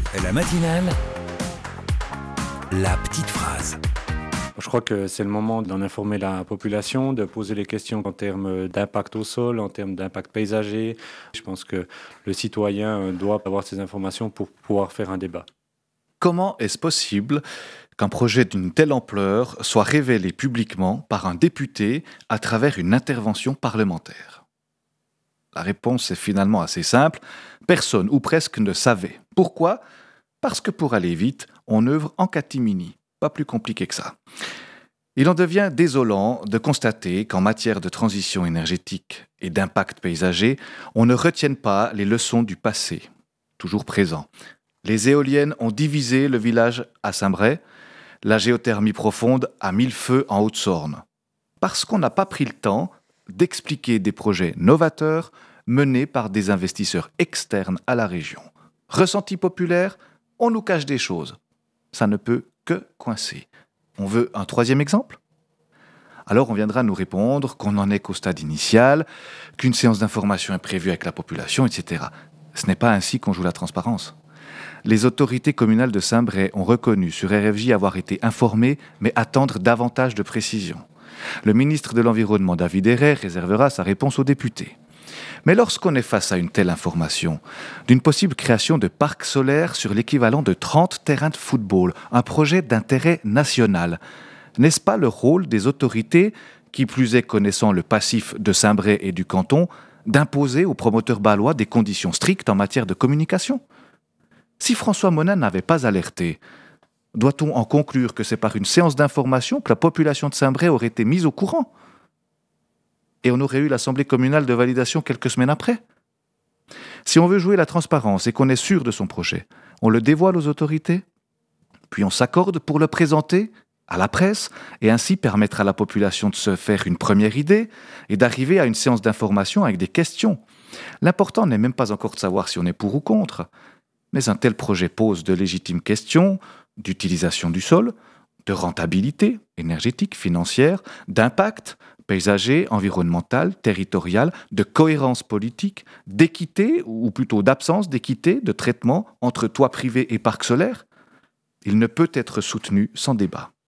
La matinale, la petite phrase. Je crois que c'est le moment d'en informer la population, de poser les questions en termes d'impact au sol, en termes d'impact paysager. Je pense que le citoyen doit avoir ces informations pour pouvoir faire un débat. Comment est-ce possible qu'un projet d'une telle ampleur soit révélé publiquement par un député à travers une intervention parlementaire? La réponse est finalement assez simple. Personne ou presque ne savait. Pourquoi? Parce que pour aller vite, on œuvre en catimini. Pas plus compliqué que ça. Il en devient désolant de constater qu'en matière de transition énergétique et d'impact paysager, on ne retienne pas les leçons du passé, toujours présent. Les éoliennes ont divisé le village à Saint-Bray, la géothermie profonde a mis le feu en Haute-Saône. Parce qu'on n'a pas pris le temps d'expliquer des projets novateurs menés par des investisseurs externes à la région. Ressenti populaire, on nous cache des choses. Ça ne peut que coincer. On veut un troisième exemple ? Alors on viendra nous répondre qu'on n'en est qu'au stade initial, qu'une séance d'information est prévue avec la population, etc. Ce n'est pas ainsi qu'on joue la transparence. Les autorités communales de Saint-Bray ont reconnu sur RFJ avoir été informées, mais attendre davantage de précisions. Le ministre de l'Environnement, David Herrère, réservera sa réponse aux députés. Mais lorsqu'on est face à une telle information, d'une possible création de parcs solaires sur l'équivalent de 30 terrains de football, un projet d'intérêt national, n'est-ce pas le rôle des autorités, qui plus est connaissant le passif de Saint-Bray et du canton, d'imposer aux promoteurs bâlois des conditions strictes en matière de communication ? Si François Monin n'avait pas alerté, doit-on en conclure que c'est par une séance d'information que la population de Saint-Bray aurait été mise au courant ? Et on aurait eu l'assemblée communale de validation quelques semaines après ? Si on veut jouer la transparence et qu'on est sûr de son projet, on le dévoile aux autorités, puis on s'accorde pour le présenter à la presse et ainsi permettre à la population de se faire une première idée et d'arriver à une séance d'information avec des questions. L'important n'est même pas encore de savoir si on est pour ou contre, mais un tel projet pose de légitimes questions d'utilisation du sol, de rentabilité énergétique, financière, d'impact paysager, environnemental, territorial, de cohérence politique, d'équité, ou plutôt d'absence d'équité, de traitement entre toits privés et parcs solaires. Il ne peut être soutenu sans débat.